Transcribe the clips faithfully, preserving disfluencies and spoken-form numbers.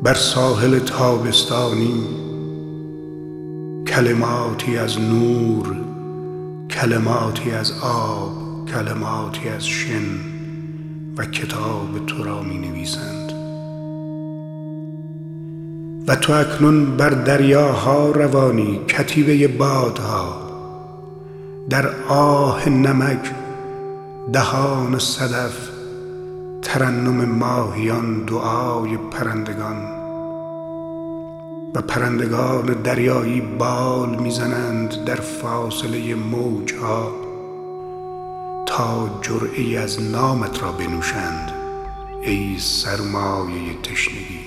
بر ساحل تابستانی کلماتی از نور، کلماتی از آب، کلماتی از شن و کتاب تو را می نویسند. و تو اکنون بر دریاها روانی، کتیبه بادها، در آه نمک، دهان صدف، ترنم ماهیان، دعای پرندگان. و پرندگان دریایی بال میزنند در فاصله موجها تا جرعه‌ای از نامت را بنوشند ای سرمایه تشنگی.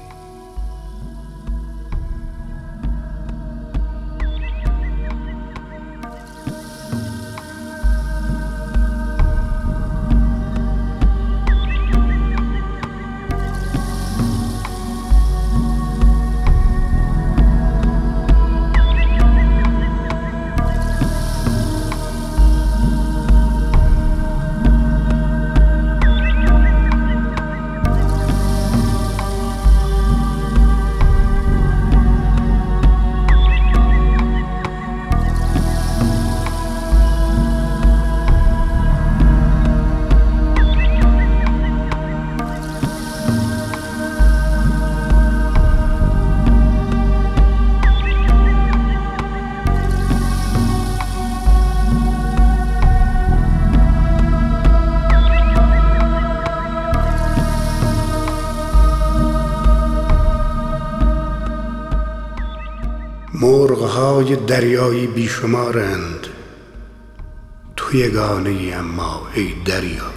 مرغ‌های دریایی بیشمارند، تو یگانه ای اما ای دریا.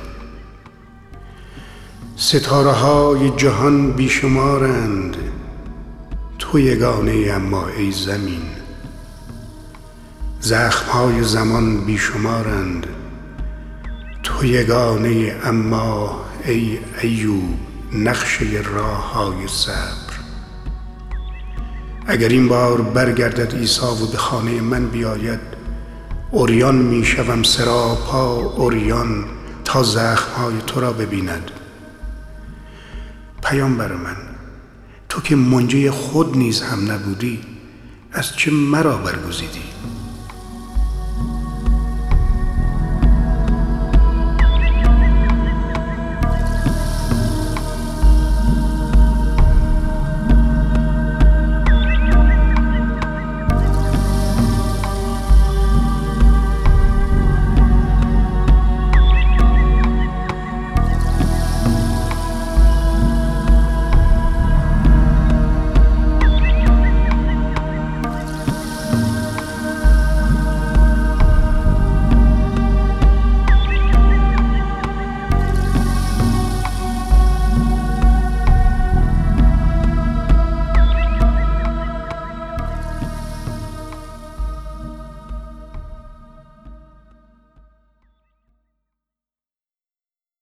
ستاره‌های جهان بیشمارند، تو یگانه ای اما ای زمین. زخم‌های زمان بیشمارند، تو یگانه ای اما ای ایوب نقشه راه‌های صبر. اگر این بار برگردد عیسی و به خانه من بیاید، عریان می شوم سراپا عریان تا زخمهای تو را ببیند. پیامبر من، تو که منجی خود نیز هم نبودی، از چه مرا برگزیدی؟